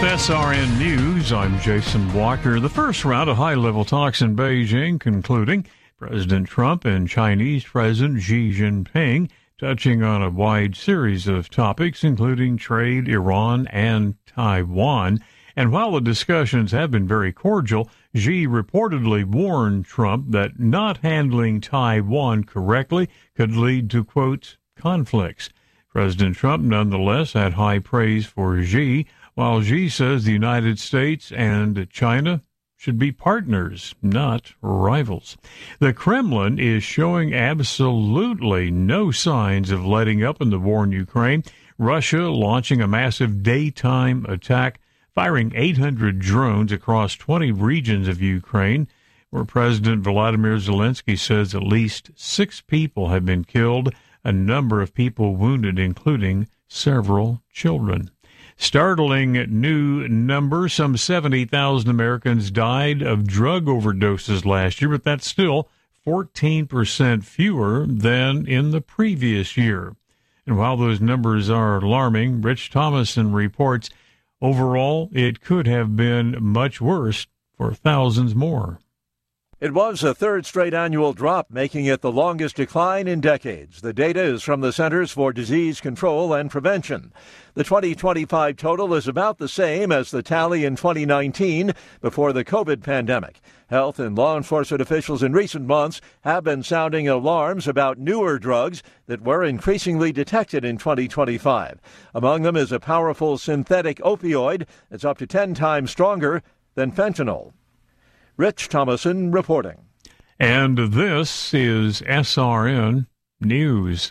SRN News, I'm Jason Walker. The first round of high-level talks in Beijing concluding. President Trump and Chinese President Xi Jinping touching on a wide series of topics, including trade, Iran, and Taiwan. And while the discussions have been very cordial, Xi reportedly warned Trump that not handling Taiwan correctly could lead to, quote, conflicts. President Trump nonetheless had high praise for Xi, while Xi says the United States and China should be partners, not rivals. The Kremlin is showing absolutely no signs of letting up in the war in Ukraine. Russia launching a massive daytime attack, firing 800 drones across 20 regions of Ukraine, where President Volodymyr Zelensky says at least 6 people have been killed, a number of people wounded, including several children. Startling new number, some 70,000 Americans died of drug overdoses last year, but that's still 14% fewer than in the previous year. And while those numbers are alarming, Rich Thomason reports overall it could have been much worse for thousands more. It was a third straight annual drop, making it the longest decline in decades. The data is from the Centers for Disease Control and Prevention. The 2025 total is about the same as the tally in 2019 before the COVID pandemic. Health and law enforcement officials in recent months have been sounding alarms about newer drugs that were increasingly detected in 2025. Among them is a powerful synthetic opioid that's up to 10 times stronger than fentanyl. Rich Thomason reporting. And this is SRN News.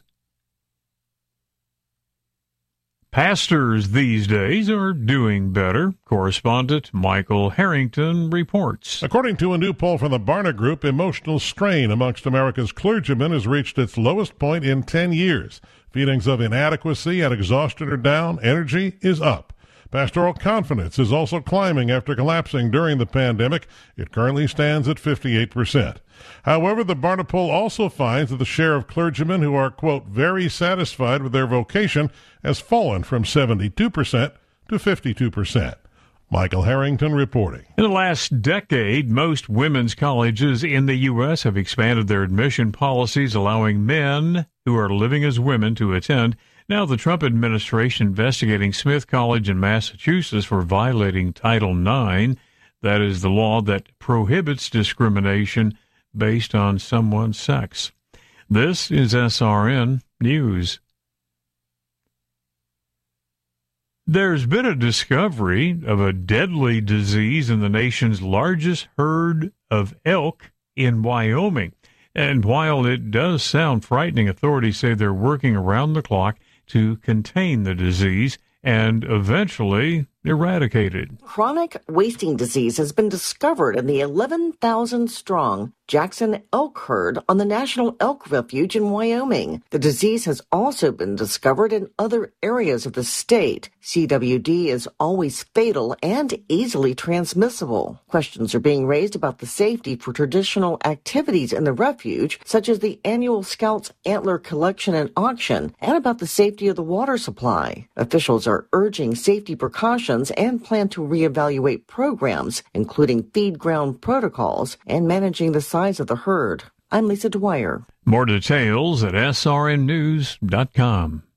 Pastors these days are doing better. Correspondent Michael Harrington reports. According to a new poll from the Barna Group, emotional strain amongst America's clergymen has reached its lowest point in 10 years. Feelings of inadequacy and exhaustion are down. Energy is up. Pastoral confidence is also climbing after collapsing during the pandemic. It currently stands at 58%. However, the Barna poll also finds that the share of clergymen who are, quote, very satisfied with their vocation has fallen from 72% to 52%. Michael Harrington reporting. In the last decade, most women's colleges in the U.S. have expanded their admission policies, allowing men who are living as women to attend. Now, the Trump administration investigating Smith College in Massachusetts for violating Title IX. That is the law that prohibits discrimination based on someone's sex. This is SRN News. There's been a discovery of a deadly disease in the nation's largest herd of elk in Wyoming. And while it does sound frightening, authorities say they're working around the clock to contain the disease and eventually eradicate it. Chronic wasting disease has been discovered in the 11,000-strong Jackson elk herd on the National Elk Refuge in Wyoming. The disease has also been discovered in other areas of the state. CWD is always fatal and easily transmissible. Questions are being raised about the safety for traditional activities in the refuge, such as the annual Scouts Antler Collection and Auction, and about the safety of the water supply. Officials are urging safety precautions and plan to reevaluate programs, including feed ground protocols and managing the size of the herd. I'm Lisa Dwyer. More details at srnnews.com.